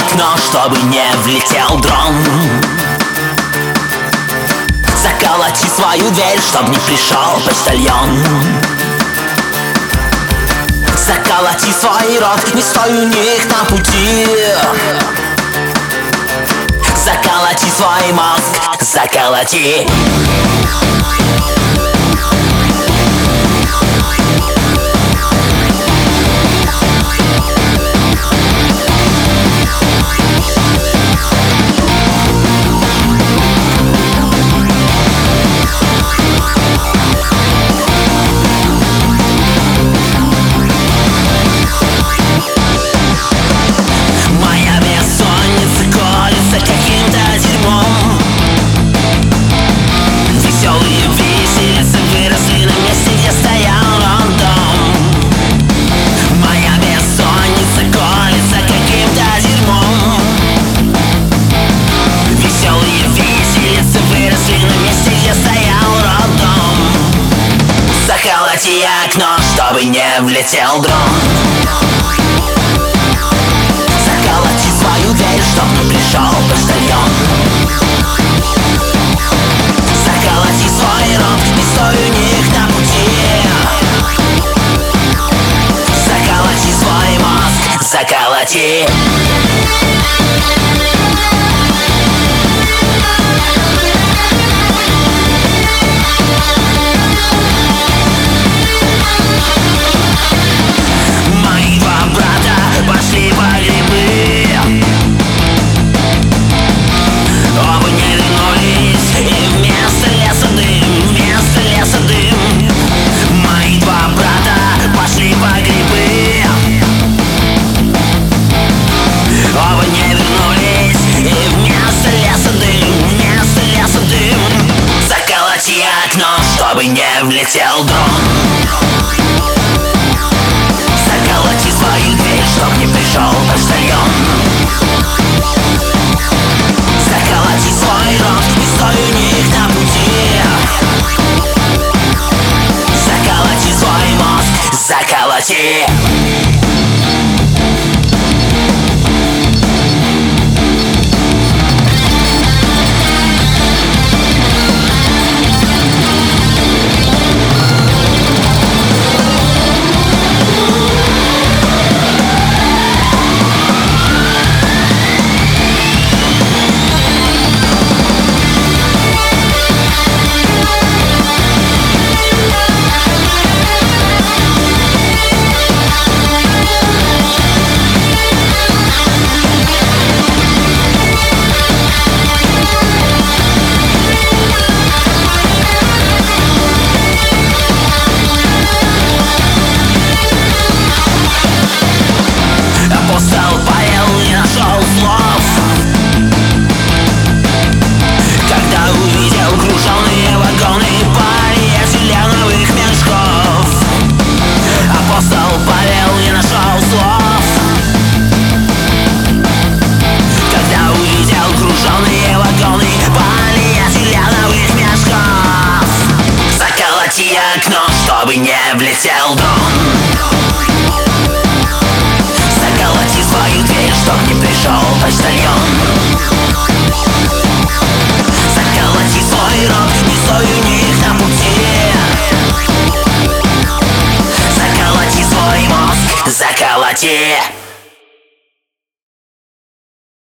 окно, чтобы не влетел дрон. Заколоти свою дверь, чтоб не пришел почтальон. Заколоти свой рот, не стой у них на пути. Заколоти свой мозг, заколоти. Заколоти окно, чтобы не влетел дрон. Заколоти свою дверь, чтоб не пришел почтальон. Заколоти свой рот, не стой у них на пути. Заколоти свой мозг, заколоти. Чтобы не влетел дрон. Заколоти свою дверь, чтоб не пришел почтальон. Заколоти свой рот, не стой у них на пути. Заколоти свой мозг, заколоти. Окно, чтобы не влетел дрон. Заколоти свою дверь, чтоб не пришел почтальон. Заколоти свой рот, не стой у них на пути. Заколоти свой мозг, заколоти.